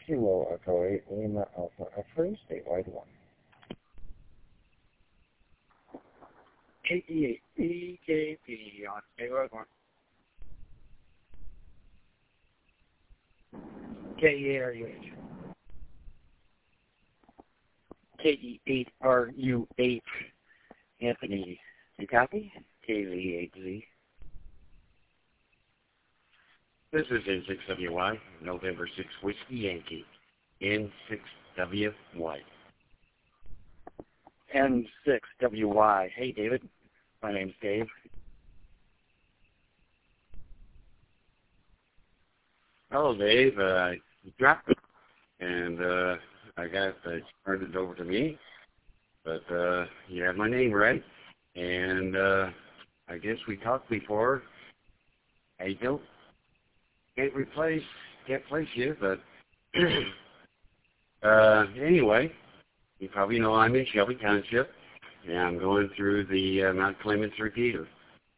Kilo Echo 8 Lima Alpha X-ray, statewide 1. KE8 BKP on statewide 1. KE8RUH. KE8RUH. Anthony, you copy? KZ8Z. This is N6WY, November 6 Whiskey Yankee, N6WY. N6WY. Hey, David. My name's Dave. Hello, Dave. You dropped it, and I got turned it over to me, but you have my name right, and I guess we talked before. I can't place you, but anyway, you probably know I'm in Shelby Township, and I'm going through the Mount Clemens repeater.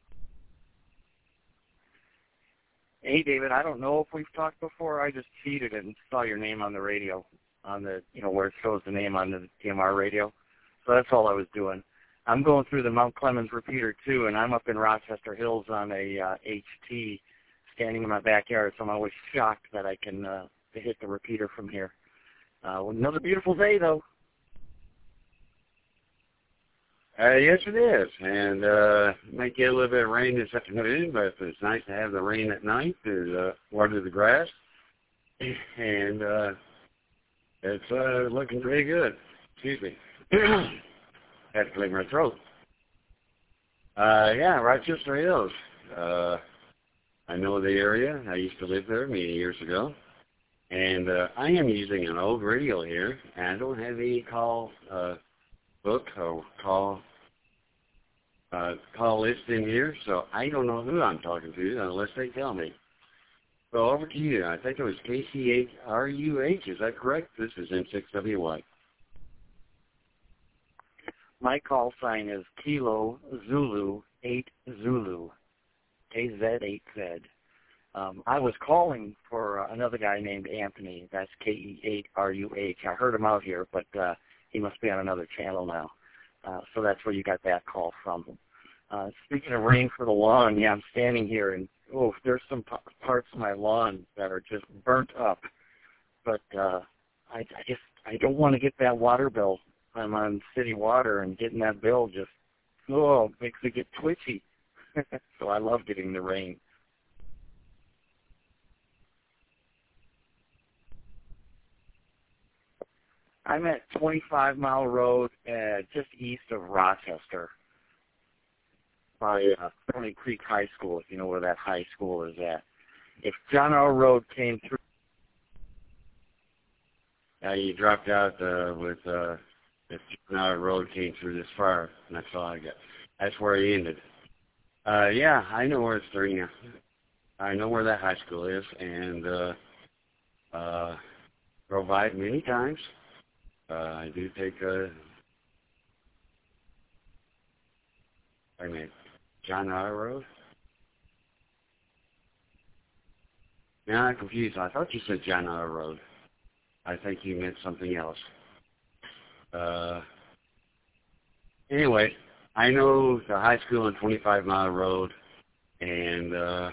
Hey, David, I don't know if we've talked before. I just cheated and saw your name on the radio, on the, where it shows the name on the TMR radio. So that's all I was doing. I'm going through the Mount Clemens repeater, too, and I'm up in Rochester Hills on a HT standing in my backyard, so I'm always shocked that I can hit the repeater from here. Another beautiful day, though. Yes, it is, and might get a little bit of rain this afternoon, but it's nice to have the rain at night to water the grass, and it's looking pretty good. Excuse me. Had to clear my throat. Yeah, Rochester Hills. I know the area. I used to live there many years ago, and I am using an old radio here, and I don't have any call book or call list in here, so I don't know who I'm talking to unless they tell me. So over to you. I think it was KC8RUH. Is that correct? This is N6WY. My call sign is Kilo Zulu 8 Zulu, KZ8Z. I was calling for another guy named Anthony. That's KE8RUH. I heard him out here, but he must be on another channel now. So that's where you got that call from. Speaking of rain for the lawn, yeah, I'm standing here, and there's some parts of my lawn that are just burnt up. But I don't want to get that water bill. I'm on city water, and getting that bill just makes me get twitchy. So I love getting the rain. I'm at 25 Mile Road, just east of Rochester, by Thorny Creek High School, if you know where that high school is at. If John R. Road came through... You dropped out with if John R. Road came through this far, and that's all I got. That's where he ended. Yeah, I know where it's through. I know where that high school is, and drove by it many times. I do take John R. Road? Now I'm confused. I thought you said John R. Road. I think you meant something else. Anyway, I know the high school on 25 Mile Road, and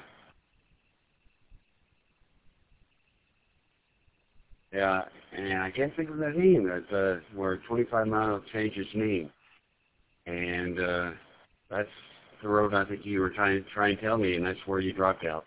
yeah, and I can't think of that name. That's where 25 Mile changed its name, and that's the road I think you were trying to tell me, and that's where you dropped out.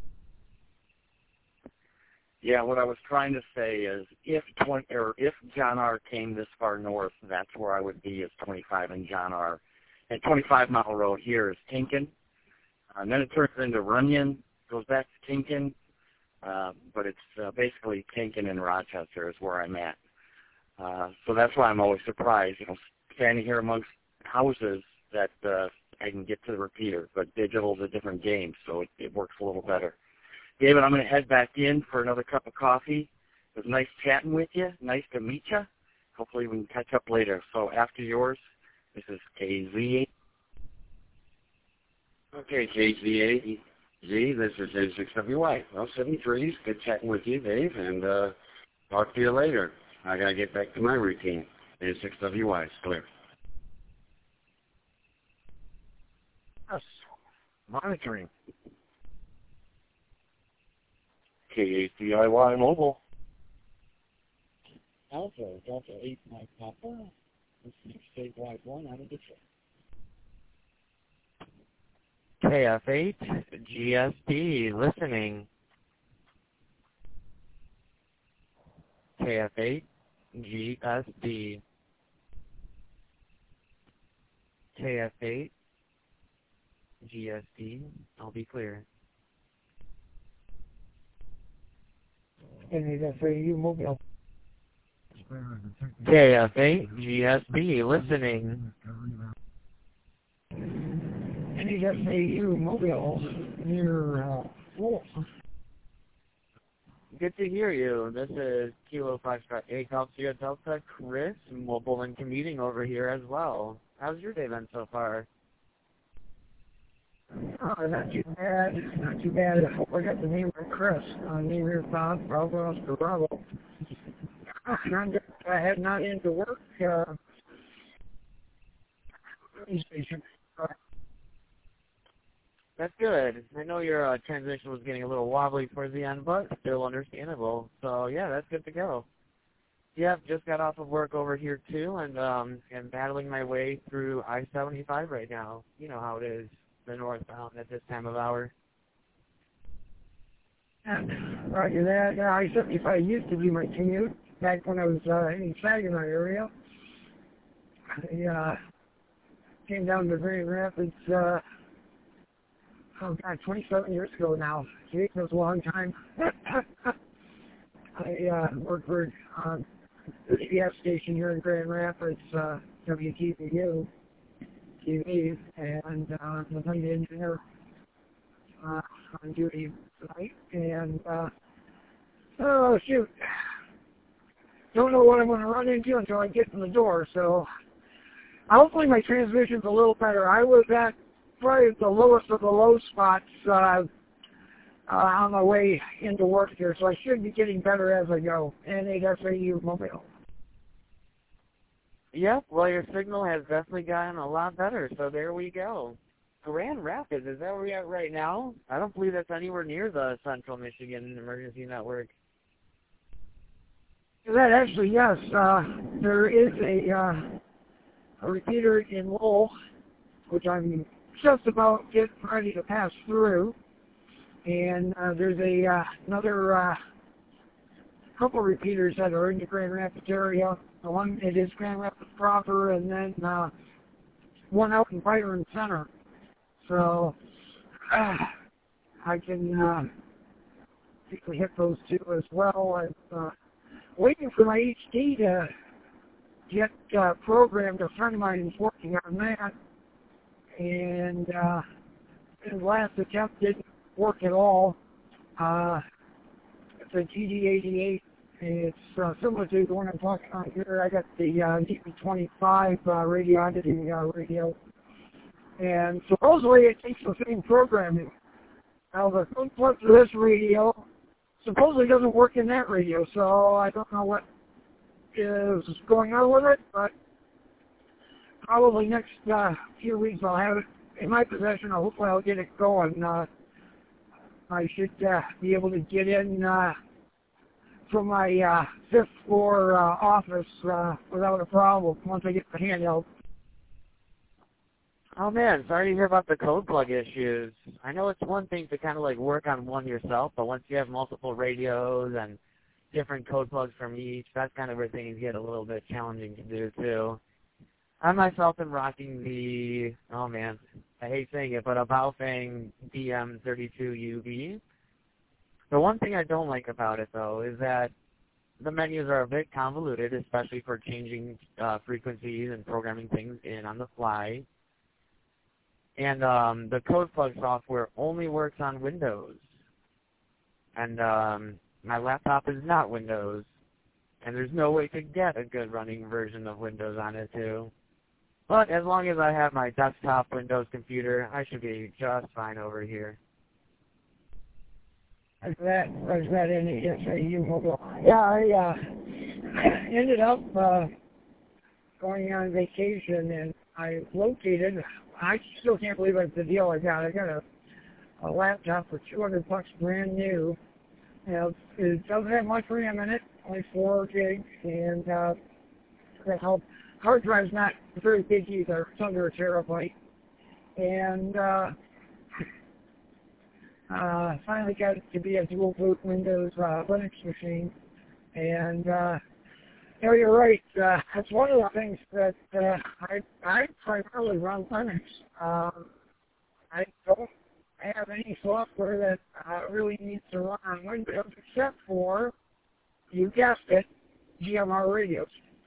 Yeah, what I was trying to say is if John R. came this far north, that's where I would be, is 25 and John R. And 25 Mile Road here is Tinkin. And then it turns into Runyon, goes back to Tinkin. But it's basically Tinkin and Rochester is where I'm at. So that's why I'm always surprised, standing here amongst houses that I can get to the repeater. But digital is a different game, so it works a little better. David, I'm going to head back in for another cup of coffee. It was nice chatting with you. Nice to meet you. Hopefully we can catch up later. So after yours, this is KZ8. Okay, KZ8. Z, this is N6WY. Well, 73. Good chatting with you, Dave. And Talk to you later. I got to get back to my routine. And 6WY is clear. Yes. Monitoring. KACIY Mobile. Alpha, Delta 8 Mike Papa. This is statewide 1 out of Detroit. KF8 GSD listening. KF8 GSD. KF8 GSD. I'll be clear. NASAU Mobile. KF8 GSD listening. NASAU Mobile near Wolf. Good to hear you. This is Kilo 5-8 Golf Sierra Delta, Chris, mobile and commuting over here as well. How's your day been so far? Oh, not too bad. Not too bad. I hope I got the name right, Chris. Name here, Bob, Bravo, Oscar, Bravo. I had not into work. Station. That's good. I know your transition was getting a little wobbly towards the end, but still understandable. So, yeah, that's good to go. Yep, just got off of work over here, too, and am battling my way through I-75 right now. You know how it is, the northbound at this time of hour. Roger that. I-75 used to be my commute back when I was in the Saginaw area. I came down to Grand Rapids, 27 years ago now. Gee, it was a long time. I worked for the gas station here in Grand Rapids, WTVU TV, and the night engineer on duty tonight. And, oh, shoot. Don't know what I'm going to run into until I get in the door, so hopefully my transmission's a little better. I was at probably the lowest of the low spots on my way into work here, so I should be getting better as I go. NASAU Mobile. Yep, well, your signal has definitely gotten a lot better, so there we go. Grand Rapids, is that where we're at right now? I don't believe that's anywhere near the Central Michigan Emergency Network. That actually, yes. There is a repeater in Lowell, which I'm just about getting ready to pass through. And there's another couple repeaters that are in the Grand Rapids area. The one, it is Grand Rapids proper, and then one out in Byron Center. So I can quickly hit those two as well. I'm waiting for my HD to get programmed. A friend of mine is working on that. And his last attempt didn't work at all. It's a GD88. It's similar to the one I'm talking about here. I got the DP25 Radiodity radio. And supposedly it takes the same programming. Now the input for this radio supposedly doesn't work in that radio, so I don't know what is going on with it, but probably next few weeks I'll have it in my possession. Hopefully I'll get it going. I should be able to get in from my fifth floor office without a problem once I get the handheld. Oh man, sorry to hear about the code plug issues. I know it's one thing to kind of like work on one yourself, but once you have multiple radios and different code plugs from each, that's kind of where things get a little bit challenging to do too. I myself am rocking the, oh man, I hate saying it, but a Baofeng DM32UV. The one thing I don't like about it though is that the menus are a bit convoluted, especially for changing frequencies and programming things in on the fly. And the code plug software only works on Windows. And my laptop is not Windows. And there's no way to get a good running version of Windows on it too. But as long as I have my desktop Windows computer, I should be just fine over here. Is that any SAU mobile? Yeah, I ended up going on vacation, and I located. I still can't believe it's the deal I got. I got a laptop for $200 brand new. You know, it doesn't have much RAM in it, only 4 gigs, and the hard drive's not very big either. It's under a terabyte. And finally got it to be a dual boot Windows Linux machine. And you're right. That's one of the things that I primarily run Linux. I don't have any software that really needs to run on Windows except for, you guessed it, GMR radios.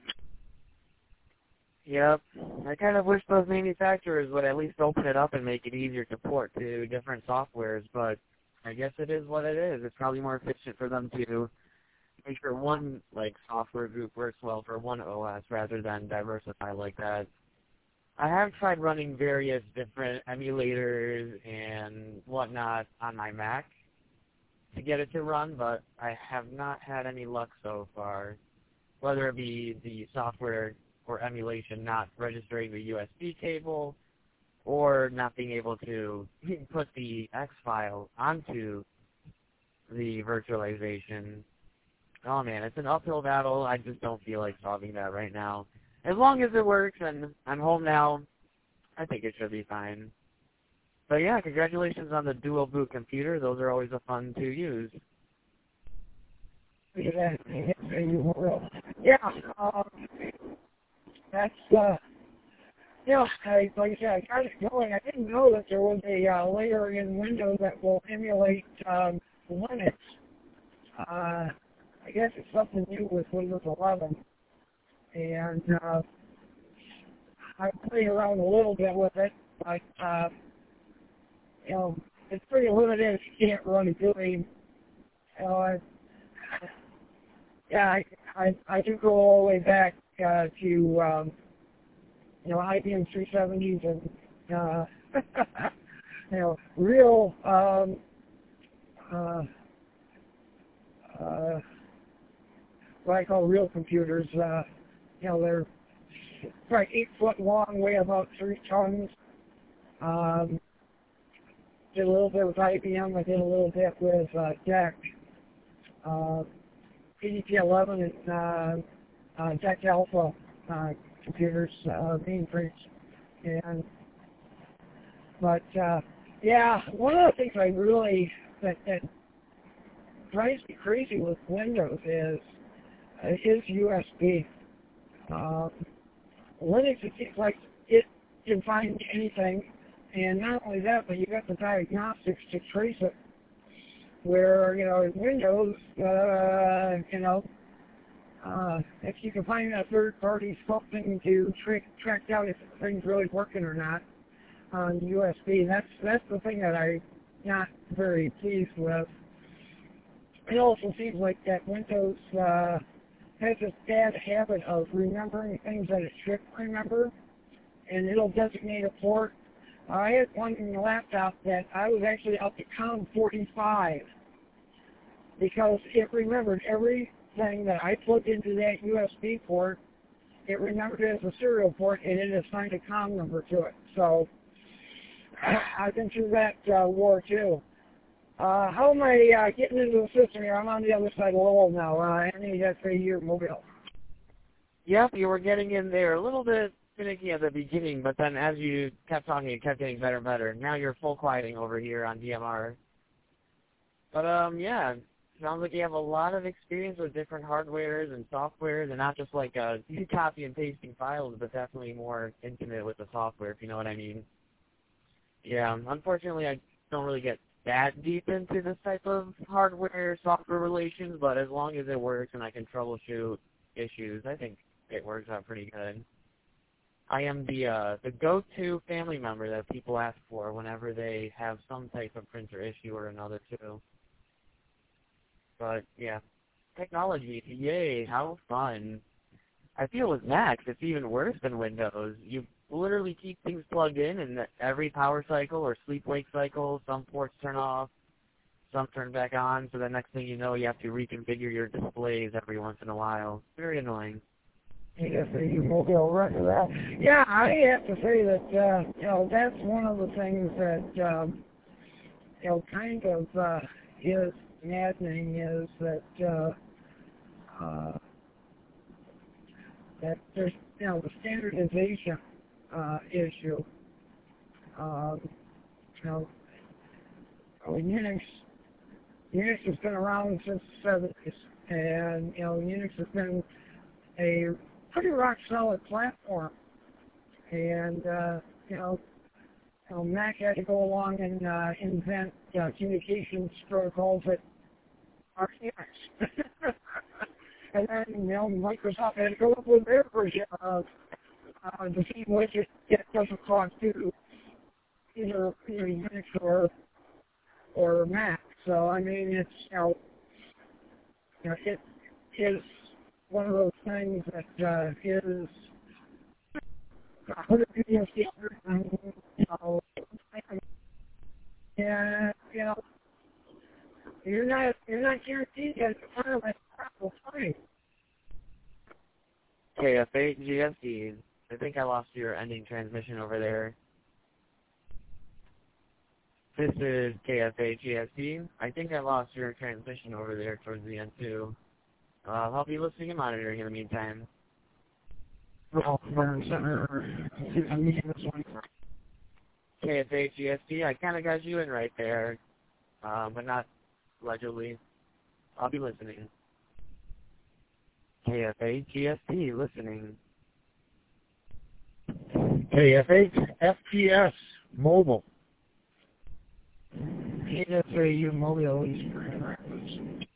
Yep. I kind of wish those manufacturers would at least open it up and make it easier to port to different softwares, but I guess it is what it is. It's probably more efficient for them to make sure one software group works well for one OS rather than diversify like that. I have tried running various different emulators and whatnot on my Mac to get it to run, but I have not had any luck so far, whether it be the software or emulation not registering the USB cable or not being able to put the X file onto the virtualization. Oh man, it's an uphill battle. I just don't feel like solving that right now. As long as it works and I'm home now, I think it should be fine. But yeah, congratulations on the dual boot computer. Those are always a fun to use. Yeah, that's, like I said, I got it going. I didn't know that there was a layer in Windows that will emulate Linux. I guess it's something new with Windows 11. And I played around a little bit with it, but, it's pretty limited if you can't run a GUI. I do go all the way back to IBM 370s and real what I call real computers. They're like 8 foot long, weigh about 3 tons. Did a little bit with IBM. I did a little bit with DEC. PDP-11 and DEC Alpha computers, mainframes. But one of the things I really that drives me crazy with Windows is USB. Linux, it seems like it can find anything, and not only that, but you got the diagnostics to trace it. Where Windows, if you can find a third party something to track down if the thing's really working or not on USB, that's the thing that I'm not very pleased with. It also seems like that Windows has this bad habit of remembering things that it should remember, and it'll designate a port. I had one in the laptop that I was actually up to COM 45 because it remembered everything that I plugged into that USB port. It remembered it as a serial port, and it assigned a COM number to it. So I've been through that war too. How am I getting into the system here? I'm on the other side of Lowell now. I need that for your mobile. Yep, you were getting in there a little bit finicky at the beginning, but then as you kept talking, it kept getting better and better. Now you're full quieting over here on DMR. But sounds like you have a lot of experience with different hardwares and softwares, and not just like you copy and pasting files, but definitely more intimate with the software, if you know what I mean. Yeah, unfortunately, I don't really get that deep into this type of hardware-software relations, but as long as it works and I can troubleshoot issues, I think it works out pretty good. I am the go-to family member that people ask for whenever they have some type of printer issue or another too. But yeah, technology, yay, how fun. I feel with Macs, it's even worse than Windows. You literally keep things plugged in, and every power cycle or sleep-wake cycle, some ports turn off, some turn back on, so the next thing you know, you have to reconfigure your displays every once in a while. Very annoying. Yes, you mobile right of that. Yeah, I have to say that that's one of the things that kind of is maddening is that that there's the standardization issue. Unix has been around since the 70s, and Unix has been a pretty rock solid platform. And Mac had to go along and invent communications protocols that are Unix. And then Microsoft had to go up with their version of the same widget that doesn't talk to either Unix or Mac. So I mean, it's it is one of those things that is 100 years standard. And you're not guaranteed that the environment will find. KF8 GSD. I think I lost your ending transmission over there. This is KF8 GSD. I think I lost your transmission over there towards the end too. I'll help you listening and monitoring in the meantime. KF8 GSD. I kind of got you in right there, but not legibly. I'll be listening. KF8 GSD, listening. KF8 FPS Mobile. KFAU Mobile East Grand Rapids.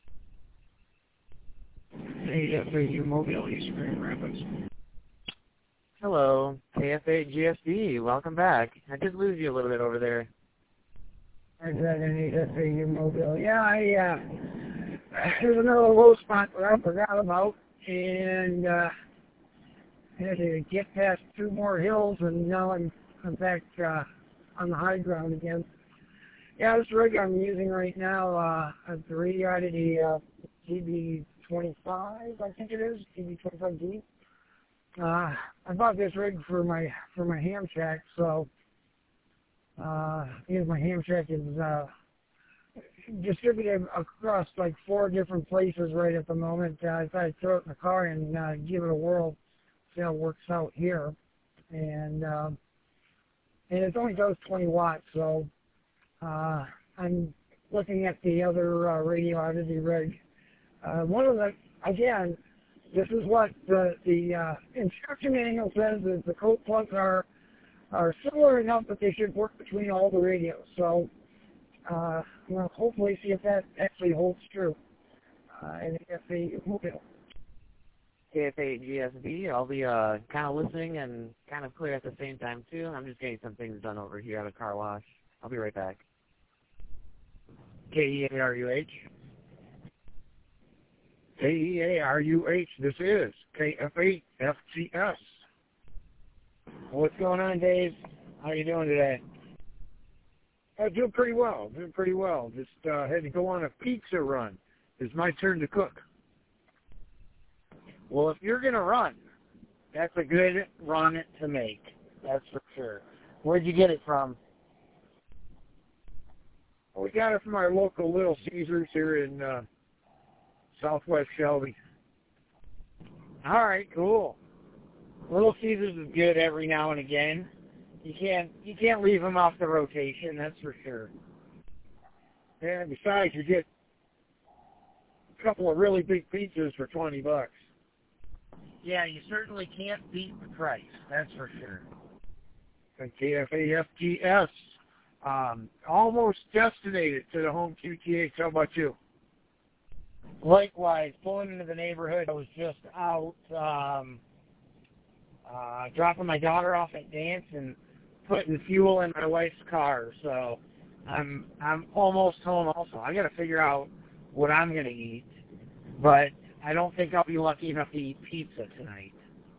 KFAU Mobile East Grand Rapids. Hello, KF8 GSD. Welcome back. I did lose you a little bit over there. Is that an KFAU Mobile? Yeah, there's another low spot that I forgot about, and had to get past 2 more hills, and now I'm back on the high ground again. Yeah, this rig I'm using right now, the Radio Oddity GB25, I think it is, GB25D. I bought this rig for my ham shack, so because my ham shack is distributed across like 4 different places right at the moment. I thought I'd throw it in the car and give it a whirl, see how it works out here. And it only goes 20 watts, so I'm looking at the other Radio Oddity rig. One of the, again, this is what the instruction manual says, is the code plugs are similar enough that they should work between all the radios. So we'll hopefully see if that actually holds true. And if they mobile. KF8 GSD, I'll be kind of listening and kind of clear at the same time too. I'm just getting some things done over here at a car wash. I'll be right back. KEARUH. KEARUH, this is KF8 FGS. What's going on, Dave? How are you doing today? Doing pretty well, Just had to go on a pizza run. It's my turn to cook. Well, if you're going to run, that's a good run to make. That's for sure. Where'd you get it from? We got it from our local Little Caesars here in Southwest Shelby. All right, cool. Little Caesars is good every now and again. You can't leave them off the rotation, that's for sure. Yeah, besides, you get a couple of really big pizzas for $20. Yeah, you certainly can't beat the price, that's for sure. And KFAFGS, almost destinated to the home QTH. How about you? Likewise, pulling into the neighborhood, I was just out dropping my daughter off at dance and putting fuel in my wife's car. So I'm almost home also. I got to figure out what I'm going to eat, but I don't think I'll be lucky enough to eat pizza tonight.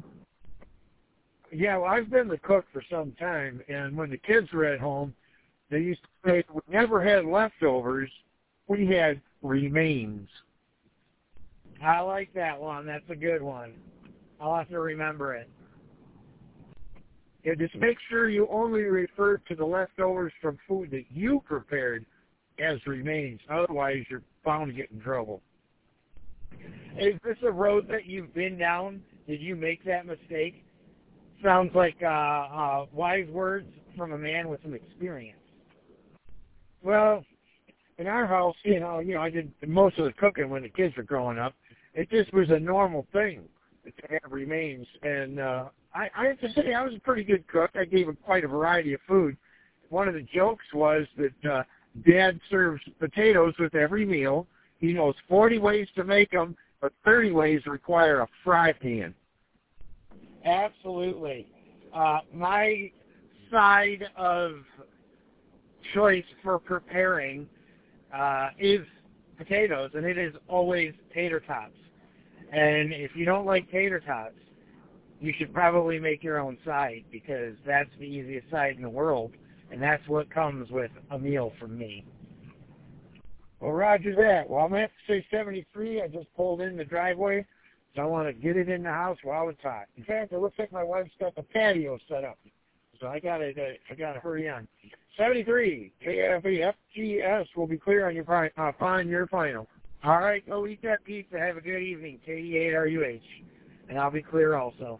Yeah, well, I've been the cook for some time, and when the kids were at home, they used to say we never had leftovers we had remains. I like that one. That's a good one. I'll have to remember it. Yeah, just make sure you only refer to the leftovers from food that you prepared as remains. Otherwise, you're bound to get in trouble. Is this a road that you've been down? Did you make that mistake? Sounds like wise words from a man with some experience. Well, in our house, I did most of the cooking when the kids were growing up. It just was a normal thing to have remains. And I have to say, I was a pretty good cook. I gave quite a variety of food. One of the jokes was that Dad serves potatoes with every meal. He knows 40 ways to make them, but 30 ways require a fry pan. Absolutely. My side of choice for preparing is potatoes, and it is always tater tots. And if you don't like tater tots, you should probably make your own side, because that's the easiest side in the world, and that's what comes with a meal from me. Well, roger that. Well, I'm going to have to say 73. I just pulled in the driveway, so I want to get it in the house while it's hot. In fact, it looks like my wife's got the patio set up, so I got to hurry on. 73, KFEFGS will be clear on your final. All right, go eat that pizza. Have a good evening, KD8RUH, and I'll be clear also.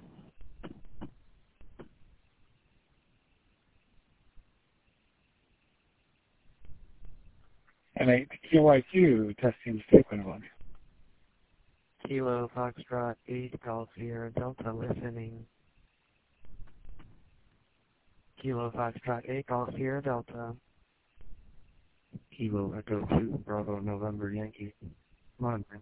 And a QIQ testing statement one. Kilo Foxtrot 8 Golf Sierra Delta listening. Kilo Foxtrot 8 Golf Sierra Delta. Kilo Echo 2 Bravo November Yankee. Come on, man.